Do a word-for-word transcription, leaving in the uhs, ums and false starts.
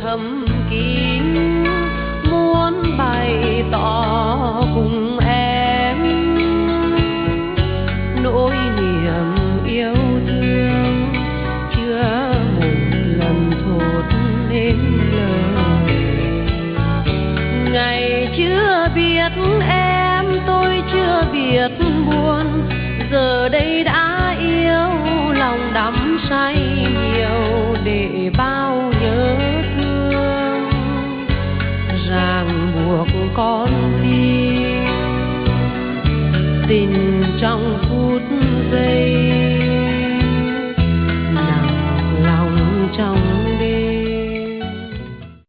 thầm kín muốn bày tỏ cùng em nỗi niềm yêu thương chưa một lần thốt nên lời. Ngày chưa biết em tôi chưa biết buồn, giờ đây đã yêu lòng đắm say nhiều để bao nhớ thương ràng buộc con